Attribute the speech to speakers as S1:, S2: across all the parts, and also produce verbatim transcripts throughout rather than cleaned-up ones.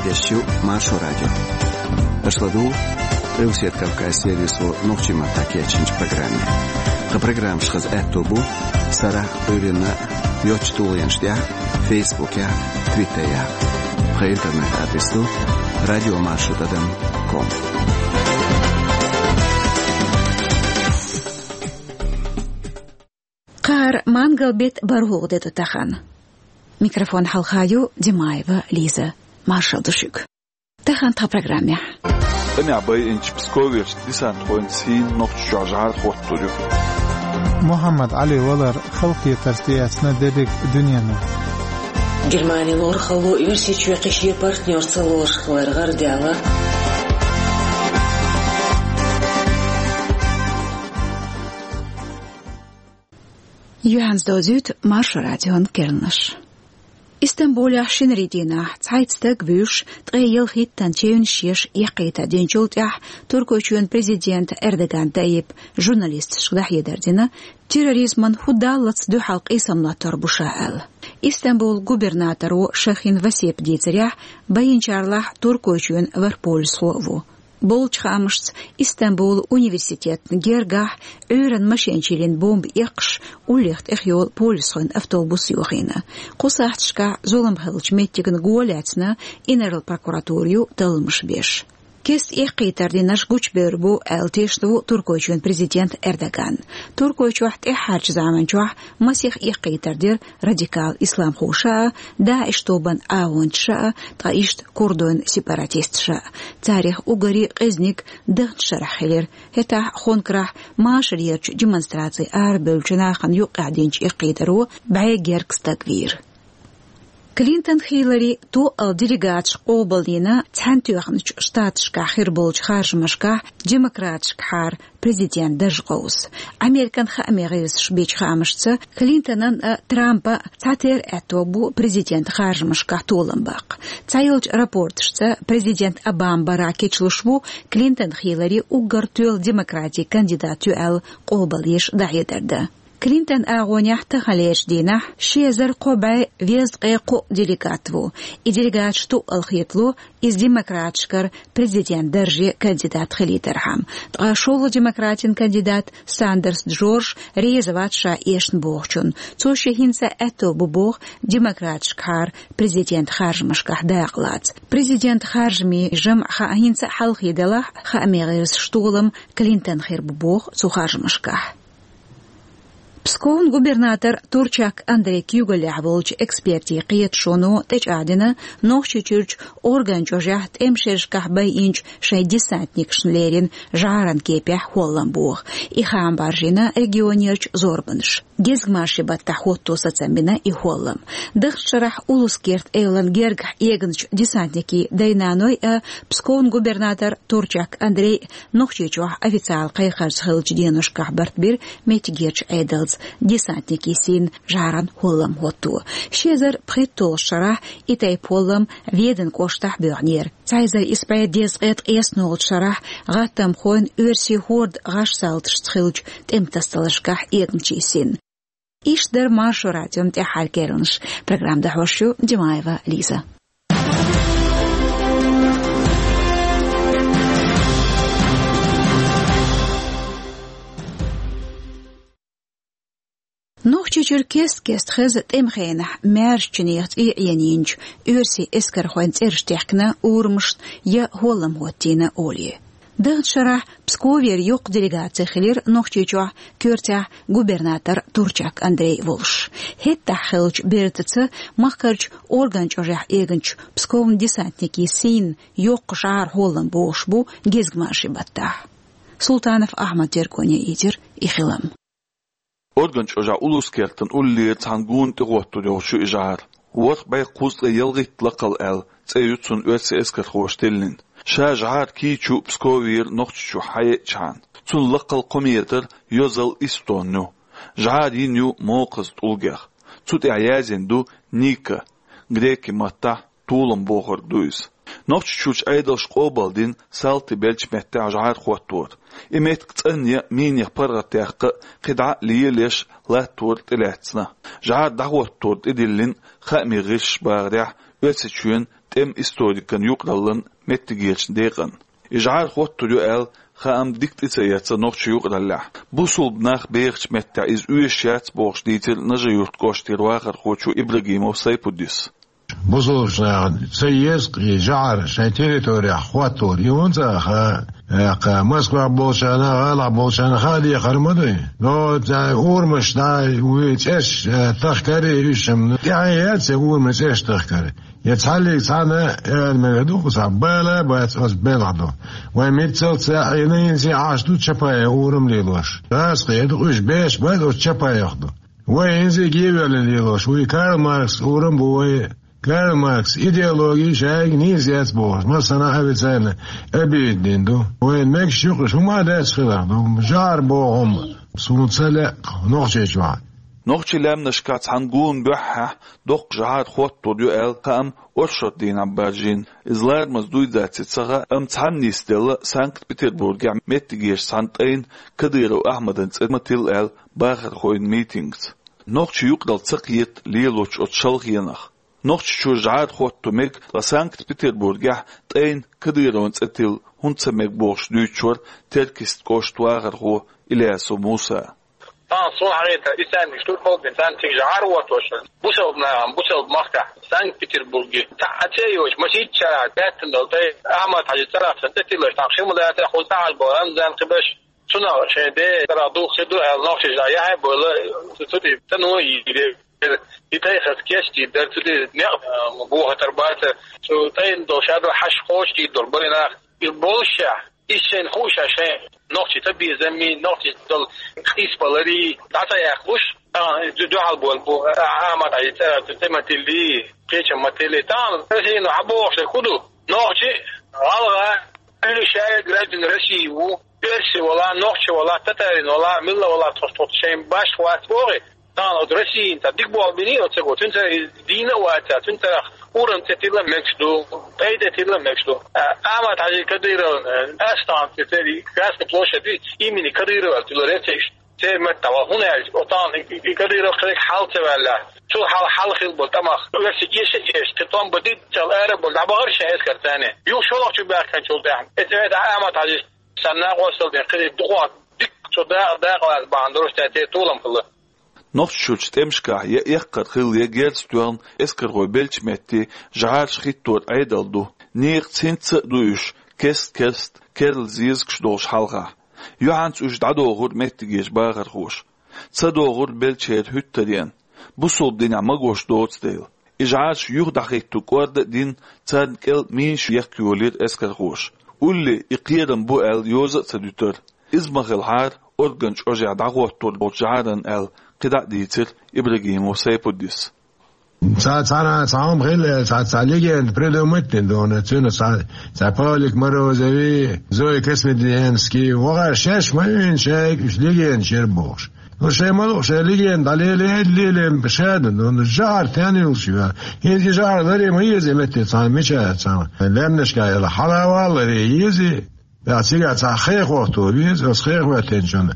S1: Радио Маршо Радио. Ашладу Русет Кавказ сервису Новчима Такечинч программе. Ха программ шхаз этубу Сарах Урина Йочтуляншдя Фейсбуке, Твиттере. Ха интернет адресу радио маршо точка ком.
S2: Кар мангалбет баргугде тутахан. Микрофон халхаю Димаева Лиза Маршалдушук. Тахан та программе.
S3: Тами абай инч Пскович десант хонсин нохт жажар хоттурю.
S4: Muhammad Ali Walar xalqi tartiyasına dedik dünyanı.
S5: Germaniya lor xalu üniversite qişi partnyor salor xlar gardala.
S2: Johannes Dozut Marshall Radion Kernish. Istanbul Shinridina Zeitstag Wüsch drei Hittan Tschönschiesch Yaqita Denjultah Turkochun President Erdogan Tayyip Journalist Shdah Yederdina Terrorizman Hudalats du halq isamlatar Bushaal. Istanbul Gubernatoru Shakhin Vasip Dizrah Bayincharlah Turkochun Varpolshovu. Bolchhamst Istanbul Universitet Gergah Ören Maschenchilin Bomb Iqsh Ulicht Echjol Polishon Avtobus Yochina. Qusachtka Zulmhelch Mettigen Golatsna Innerl Prokuratoriu Talmshbesh. Kest iqitardinash guchberbu altishtu Turkochun President Erdogan. Turkochuht ihaj zamanchuh masih iqitardir radikal islam khusha Daesh toban awuncha taisht kurdun separatistcha. Tarikh ugari qiznik dagt sharhlir heta khonkrah mashriyach demonstratsiy arbelchna khan yuqadinch iqitaru ba'gerkstakvir. Клинтон Хиллари ту делегат школбалдина цантюхнч штатшка хирболч харжмашка демократшк хар президент дажгоус. Американ ха америс шбеч хамшца Клинтонан Трампа цатер этобу президент харжмашка толымбак. Цайлч рапортшца президент Обама баракечлушву Клинтон Хиллари угартюл демократий кандидатю ал колбалиш даедерда. Клинтон агонях халеш дина шезер кобай вез эко делегатву и делегат что алхитлу из демократшкар президент держи кандидат хилитерхам. Ташол демократин кандидат Сандерс Джордж резаватша эшнбохчун. Цоше хинса это бубох демократшкар президент харжмашках дaqlat. Президент харжми жам ха хинса халхидала ха америс штолом Клинтон хирбубох цу харжмашках. Псковн губернатор Турчак Андрей Кюгаляволч эксперти қиет шону течадина нохчи чурч орган чожахт эмшершках бай инч шай десантник шнлерин жаран кепях холламбух и хамбаржина регионерч зорбанш. Гезгмаши батта хотту сацамбина и холлам. Дыхшарах улускерт эйлан гергах егнч десантники дайнаной а Псковн губернатор Турчак Андрей нохчи чох официал қайхарс хылч денушках бартбир метигерч эйдалц десантники син жаран холлам хотту. Шезер приттол шарах и тайполлам веден коштах бёрнер. Цайзер испаядез эт эснолт шарах гаттам хойн өрси хорд гаш салтштхылч темтасталашках егнчи син. Иштер Маршо Радио Техаль Кернш. Программа Дахошу Димаева Лиза. Нохчи черкес кест хезет эмхена мерчнихт и янинч үрси эскерхойнц эрштехкна урмшт я холлам хоттина оли. Дагд шарах Псковер юк делегация хилер нохчичуа кёртя губернатор Турчак Андрей Волш. Хетта хилч бертца махкарч орган чожах эгенч Псковн десантники син юк шар холлам бошбу гезгмаши батта. Султанов Ахмад Дерконя идер и хилам.
S3: Organ çoja uluskertin ulli tangun tigottu yoşu ijar. Waq bay qusqa yilgit laqal el tsayutsun ötse esker xoştelin. Shajar ki chu Pskovir noqchu hay chan. Tsun laqal qomiyeter yozal istonu. Jari nu moqz tulgah. Tut ayazendu nika. Greki matta tulum bohor duis. Noqchuch aydal shqobaldin salti belch metta jar khottur. إمت قطنيا مين يخبر تاق قدع ليلش لا تورت إلاتنا جعل دعوة تورت إدلين خامي غش بارع وتشون tem historikan yuqrallan mettigeerchen deqan. İjar xottuyu el خام ديكت إتسايات نوخش يقرأ بوصل بناخ بيرش متى إز أوشيات بوش ديتل نجي يرتقوش ترواخر خوشو إبراهيم وسيبوديس
S6: بوصل سيس جعر شيء تيريتوري أخواتور يونزا خا خا مسكوا بوشانا غلا بوشانا خالي خرمدي لو تا أورمش دا ويتش تخكري يشم تعيات أورمش إيش تخكري يتحلي سنة المدو صبالة بس أصبالة ومثل ساعين سي عشتو تشباي أورم ليلوش بس قيد وش بيش بعد وتشباي ياخدو وين زي جيبل ليلوش وي كارل ماركس أورم بوي كارل ماركس إيديولوجي شايك نيزيات بوش مثلا أبي سنة أبي الدين وين ماك شغل شو ما داس خلاص جار بوهم سون سلا نوخشي شوال
S3: نوخشي لام نشكات هنقون بحه دوق جهاد خوت توديو ال قام أرشد دين عباجين إزلار مزدوي ذاتي تصغى امتحان نيستيل سانكت بيتربورغ متجيش سانتين كديرو أحمد انتمتيل ال باخر خوين ميتينغز نوخشي يقدل تقيت ليلوش أتشلغينخ نوخشي شو جهاد خوت توميك لسانكت بيتربورغ تين كديرو انتمتيل هنتسميك بوش دويتشور تركيست كوشت واغر خو إلياسو موسى
S7: تان صون حقيقة إنسان مشتور فوق إنسان تجار وتوشل بوسل بنام بوسل مكة سانت بطرسبرغ تعتيوش مسجد شارع بيتن دلتي أحمد حاجة ترى سنتي لش تقسيم ولا تأخذ تعال بولان زين قبش سنا شيء ده ترى دو خدو الناس جاية هاي بولا تودي تنو يدي يتأخذ خسكيش تقدر تودي نقب مبوه تربات شو تين دو شادو حش خوش تقدر برينا البولشة إيشين خوش عشان نقطة تبي زمين نقطة دل خيس بالري تعطي أخوش دو على بول بو عامة عيتها تتمت اللي كيش متلي تان بس إنه عبوش كله نقطة على كل شيء قريب نرسي و بيرسي ولا نقطة ولا تترين ولا ملا ولا تصوت شيء باش واتوري تان أدرسي أنت ديك بول بني وتقول تنت دينا واتا تنت ورن تتيلا مكسدو تيدا تتيلا مكسدو أما تعجي كديرو أستان تتري كاس بلوشة دي يميني كديرو التلوريتش تيما توهنا أطان كديرو خليك حالة ولا شو حال حال خيل بولتماخ بس يش يش تطان بديت تل أرب ولا بعرف شيء كرتاني يو شو لك شو بيحكي شو ده إتمت أما تعجي سنة وصل ده قريب دقات دك شو ده ده قاعد بعندروش تأتي طولم كله
S3: نفس تمشكا يقر خيل يجلستوان اسكر غوي بلش متي جعارش خيتور عيدلدو نيق تسنت دوش كست كست كيرل زيزكش دوش حلقة يوحانس وش دعدو غور متجيش باغر خوش تصدو غور بلشير هتريان بوصل دينا مغوش دوتس ديل إجعارش يوغ دخيتو كورد دين تساد كيل مينش يحكيولير اسكر خوش قولي إقيرن بو ال يوزا تدوتر إزمغ الحار أرغنش أرجع دعوتور بوجعارن ال قدع ديتر إبراهيم وسيبوديس
S6: ساعة ساعة ساعة غير ساعة ساليجي بريدومتن دون تون ساعة ساعة بالك مرة زوي زوي كسم ديانسكي وغير شاش ما ين شاك إيش ليجين شربوش وشيء ما شيء ليجين دليل ليلين بشهادة دون الجار ثاني وشيء يجي جار ذري ما يزي متى ساعة مش ساعة لم نشكا إلى حلا والله يزي يا سيجا ساعة خير وقته بيز بس خير وقتين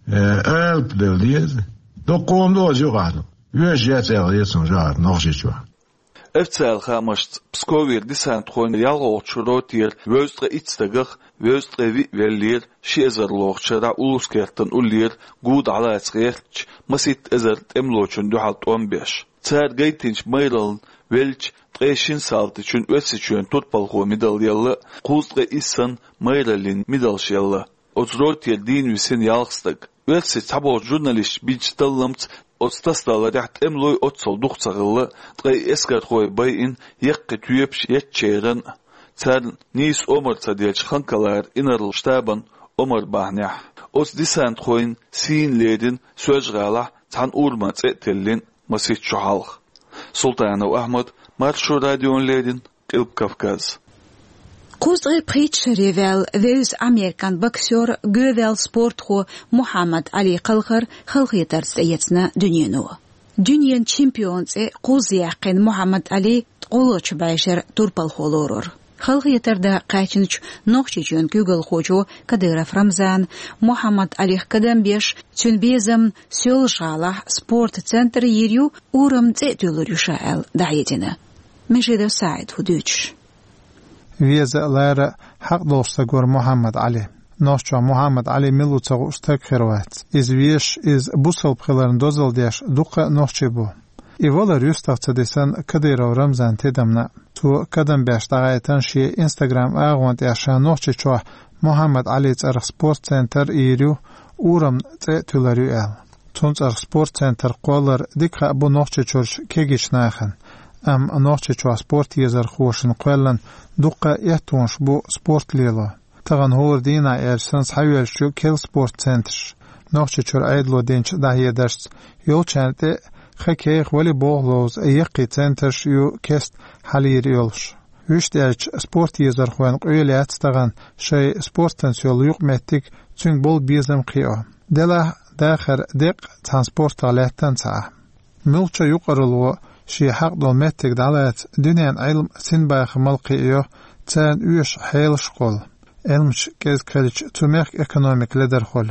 S6: قلب دليز دقوم دو جوغانو يوش ياتل يسون جار نوشيشوا
S3: افتسال خامشت بسكوير ديسانت خوين يالغو تشروتير ويستغ اتستغخ ويستغ وي ولير شيزرلوغ شرا اولسكرتن اولير غود على اسخيرتش مسيت ازرت املوچن دو halt on beş تار گيتنش مايرل ولچ قيشين سالت چون ösüçön tutbalgo medalyalı quzga isan mayralin medalşyalı otrotyer din wisin yalxstık Ölse tabo jurnalist biçtallamts otstastalar yaht emloy otsol duqsagılı tqay eskert qoy bayin yeqqi tüyepş yetçeren tsar nis omar tsadiyach xankalar inarl shtaban omar bahnah os disant qoyn sin ledin sözgala tan urma tsetellin masit chuhalx Sultanov Ahmad Marsho radion ledin Qilb Kafkaz
S2: قوزغي بريتش ريفال فيز أمريكان بكسور جوفال سبورت خو محمد علي قلخر خلقي ترس ايتنا دنيانو دنيان چمپيونز قوزي يقين محمد علي تقولوش بايشر توربال خولورور خلقي تردا قاچنچ نوخشي جون جوجل خوجو كدير رمضان محمد علي قدم بيش تون بيزم سيول شالح سبورت سنتر يريو ورم تيتولور يشاعل دعيتنا مجد سعيد هدوش
S4: ويزا لارا حق دوستغور محمد علي نوشا محمد علي ملو تغوش تكخروات إز ويش إز بوصل بخلرن دوزل ديش دوقا نوشيبو إيوالا ريوستاق تدسان كديرو رمزان تدمنا تو كدم باشتغايتان شي انستغرام آغوانت ياشا نوشي چوح محمد علي تارخ سبورت سنتر إيريو ورم تلاريو آل تونس ارخ سبورت سنتر قولر ديكا بو نوشي چوش كيجيش ناخن أم نوشي چوح سبورت يزر خوشن قولن دوقا يهتونش بو سبورت ليلو تغن هور دينا إرسنس حيوال شو كيل سبورت سنتر نوشي چور عيدلو دينش داهية درس يول چانتي خكيخ ولي بوغلوز يقي سنتر يو كست حالير يولش ويشت ارچ سبورت يزر خوان قويليات تغن شي سبورت تنسيول يوق متك تنگ بول بيزم قيو دلا داخر ديق ترانسبورت غالاتان ساعة ملچا يقرلو شي حق دول متك دالات دنيان علم سنباخ ملقيو تان ويش حيل شقول علمش كيز كالج تميخ اكونوميك لدر خول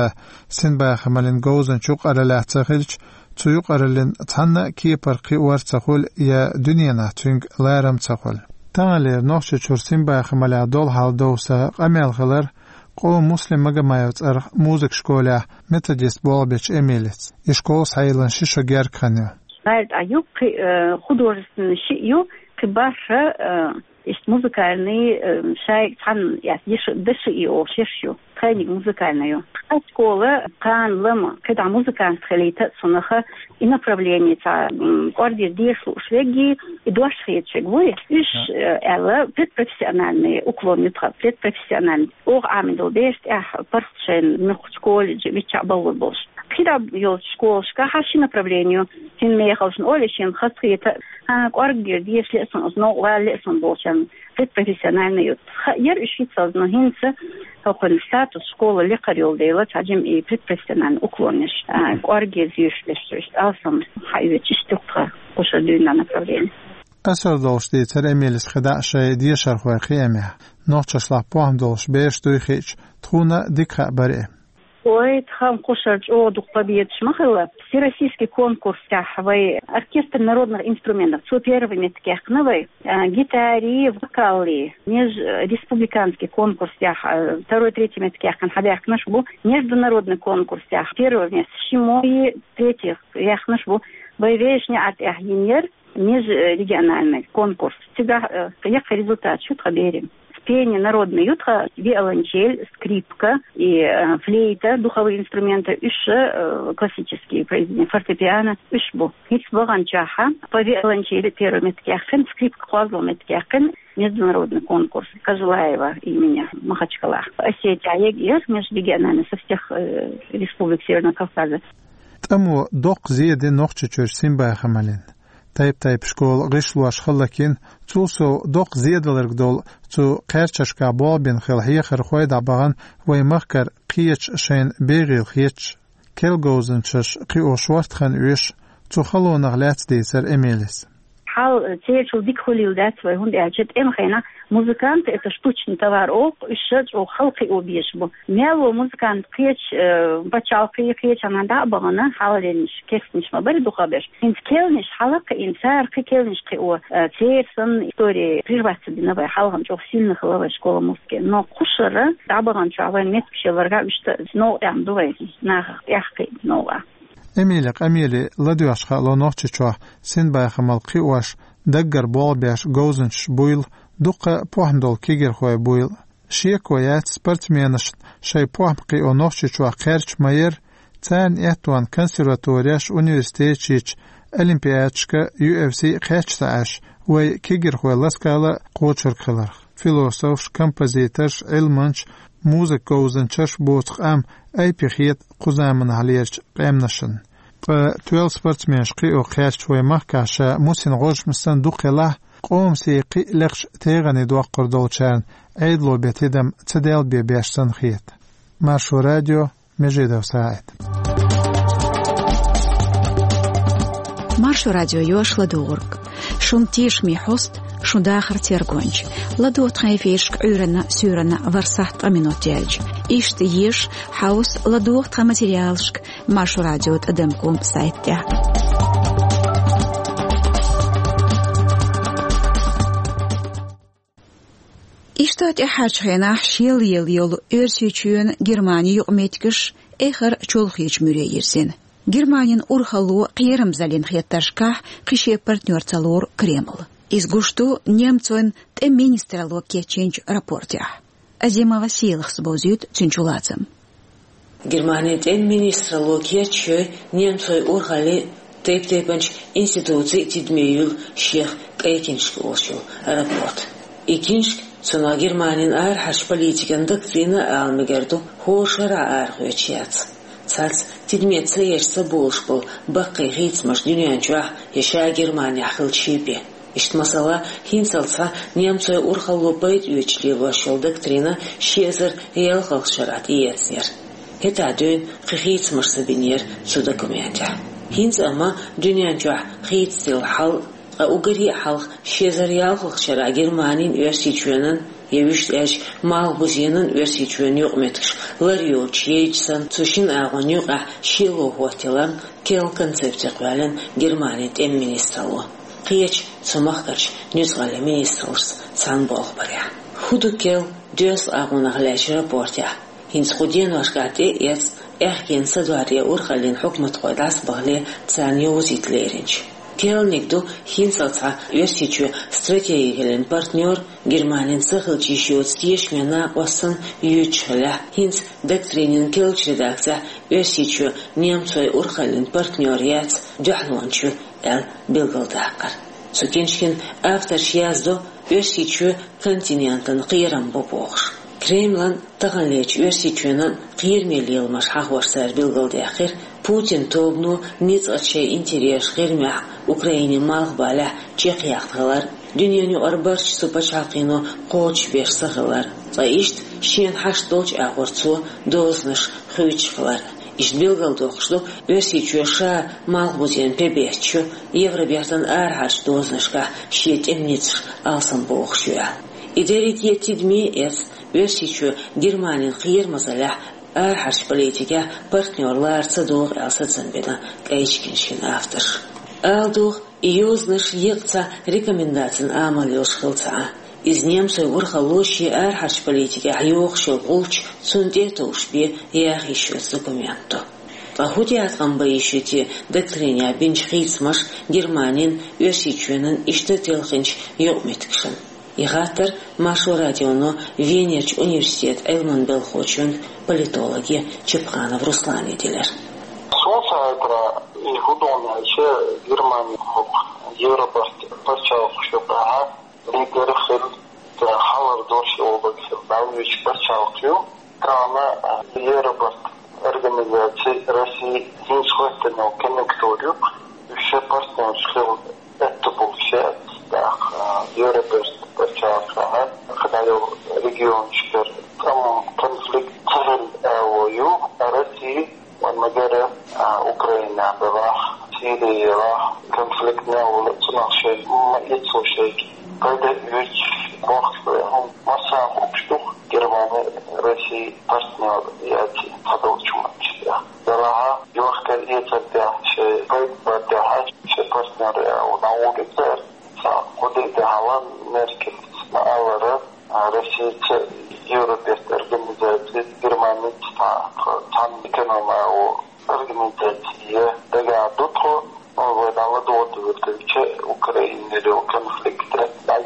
S4: سنباخ مالين غوزن شوق أرلات تخلج تيوق أرلين تحنا كيبر قيوار تخول يا دنيانا تنگ لارم تخول تانالير نوشي چور سنباخ مالا دول حال دوسا قميل خلر قو مسلم مجمعات أر موزك شكولة متجس بولبيش إميلت يشكول سايلن شيشو جار خانيو.
S8: بعد أيوب خدورسن شيء كباشة ist музыкальный шай хан я еш дыши и ошешью тренинг музыкальную а школа кан лама когда музыкант халита сунаха и направление та ордер дешлу швеги и дуашхечек вы иш эла предпрофессиональный уклон предпрофессиональный ор амидол бест а паршен на школе вича балбош когда йол школа шкахаши направлению тин мехалшн олешен хасхета ордер дешле сон но вале сон болчан предпрофессиональный я учиться на хинце هاكون статус школы лекарь يولديلا تاجم إيه предпрофессиональный уклониш оргез юшлеш алсам хайвечиш тукха قشدونا направление
S4: أسر دولش دي تر إميلس خداع شاي دي شرخوي قيامها نوتشش لا بوهم دولش بيش دويخيش تخونا ديكا برئ
S8: Ой, там кушать о духовед шмахала. Всероссийский конкурс тяхвай оркестр народных инструментов. Со первыми таких новый гитари, вокалы. Меж республиканский конкурс тях второй, третий таких канхадях наш был международный конкурс тях первый вместе шимой третьих ях наш был боевешня от ягинер межрегиональный конкурс. Всегда як результат шутка берем. Пение народное ютха, виолончель, скрипка и э, флейта, духовые инструменты, еще э, классические произведения, фортепиано, ишбу. Их баганчаха, по виолончели первый меткяхен, скрипка клазл меткяхен, международный конкурс, Кожелаева имени Махачкала. Осетия, егер, межрегиональный, со всех э, республик Северного Кавказа.
S4: Тому док зеде нохче чур симба хамалин. تایب تایب شکل غشلواش خلکین تو سو دق زیادلرگ دول تو قرچش کابل بین خلهی خرخوی دباغن وی مخکر قیچ شین بیغیل خیچ کل گوزنچش قیو شورت خن ویش تو خلو نغلات دیسر امیلیس
S8: حال تيجوا ديك خليلدات وهون أجد إم خينا مuzыкant это штучный товар ок еще о халқи объешбу мело музыкант кеч бачалқи кеч анада багана халлениш кесниш мабер духабеш инскелниш халака инсар кекелниш кео тейсон истории прерваться диновая халгам çok сильно халава школа музыки но кушара дабаган чавай меткшеларга ишта но ям дуй на яхки нова
S4: Эмилик Эмили ладуаш хало нохчичва син байхамалқи уаш даггар болбяш гоузенш буйл дуқа похндол кигер хой буйл шиекоят спортсменш шай похмқи о нохчичва қерч майер цан этуан консерваторияш университетчич олимпиадчка ю эф си қерчтааш вай кигер хой ласкала қочырқылар философ композиторш илманч موزیک گوزن چش بوسخ ام ای پیخیت قزامن حلیرچ قیم نشن. ق تویل سپورتسمنش قی او خیرچ وی مخکش موسین غوش مستن دو قله قوم سی قی لقش تیغنی دو قردول چرن ایدلو بیتیدم تدیل بی بیشتن خیت. مارشو رادیو مجید و ساعت.
S2: مارشو رادیو یوش لدورگ. شون تیش می حست شون داخر تيرغونج لدو تخايفيش عورنا سورنا ورسحت امينوتيالج إشت يش حاوس لدو تخماتيريالشك مارشو راديو تقدمكم سايت تاع Истат эхачхена шел ел ел өрсөчүн Германия юqметкиш эхер чолхич мюрейерсен. Германин урхалу қиерім залин хетташка қише партнерцалор Кремл. Изгушту немцоин тем министралу кеченч рапортя. Азима Василых сбозют цинчулацем.
S5: Германия тем министралу кече немцой урхали тейп-тейпанч институции тидмеюл шех кайтиншк ошил рапорт. Икиншк цуна Германин ар хаш политикан доктрина алмегерду хошара ар хуячец. Цац тидмеца ешца болшпыл баққи ғитсмаш дүниянчуах еша Германия хылчипе. Ишт масала хинцалца немцой урхалу байт үечлева шол доктрина шезер елхал шарат иецнер. Хета дön ғитсмаш сабинер су документя. Хинц ама дүниянчуах ғитсил хал угари халх шезер елхал шара Германин үерсичуенен Евишт эш мал бузенен версичуен юqметкш ларио чейчсан цушин агон юqa шило хватилан кел концепция квален Германия тем министралу қиеч сумахкач нюзгали министрс сан болбаря худу кел дёс агон аглаш рапортя хинс худен вашкати эц эхкен садвария урхалин хукмат қойдас бағле цан юзитлеринч Кел никто хинцалца версичу стратегиялен партнер Германин сахылчи счет стешмена осан ючхля хинц доктринин келч редакция версичу немцой урхален партнер яц дяхлончу эл билгалдакар. Сукеншкин автор шияздо версичу континентан қиерам бопоғш. Кремлан тағанлеч версичуенан қиермели елмаш хахварсар билгалдакар Путин тобну ниц ачей интерес гермях Украине малбаля чехяхталар дөньяны арбарч супачакыну коч берсагылар заишт шен хаштолч агорцу дозныш хычфлар иш билгалдокшду версичуша малбузен пебеччу евробертан архаш дознышка шетемниц алсан бохшуя идерит етидми эс версичу Германин қиермазалях Архаш политика партнерлар цадух алсацанбена кайчкиншин автор. Алдух июзнаш екца рекомендацин амалёш хылца. Из немцой урхалоши архаш политика айохшил улч цундета ушбе яхишет документу. Ахути атқанба ешети доктриня бенчхицмаш Германин версичуенен иштетелхинч юqметкшин. Игатор Машу радиону Венерч университет Элман Белхочун политологи Чепханов Руслан Эдилер.
S9: Соцайтра и художниче Германия Европа почал шопа лидерхил халар доши обыксил давич почал кю трана Европа организации России инсхотено коннекторию еще партнершил это получается Европа почалка хадаю регион шпер там конфликт цивил ою России Магара Украина была Сирия конфликт на улице нашей лицо когда ведь бог масса общих Германия России партнер яти подолчумать дорога юхка это да все бада все партнеры на улице Куди дагала меркет на алара Россия Европа организация Германия там экономия организация дага дотро выдала до того Украины до конфликта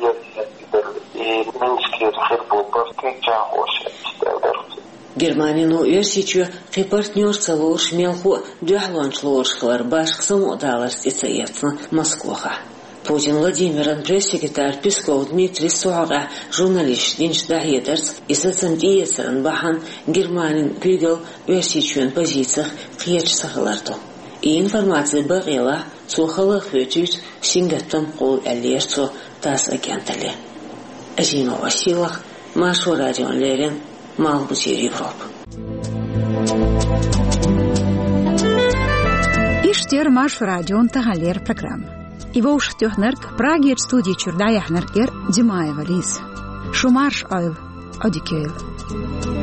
S9: и Минский хербопарский чахош
S5: Германину версичу қи партнерца лош мелху дяхланч лошхлар башқсам удалась ицаецна Москваха. Путин Владимир, пресс-секретарь Песков Дмитрий Суага, журналист Динчда Хедерс, и соцсетиесерен Бахан Германин Гюгел версичуен позициях қиеч сахаларту. И информация бағила сухала хветют сингаттам қол әлерцу тас агентали. Азима Василах, Машу радион Лерин, Малбузир Европ.
S2: Иштер Машу радион Тагалер программа. Его уж тёхнерк Праге студии Чурдая Хнеркер Димаева Лиз. Шумарш ойл Одикейл.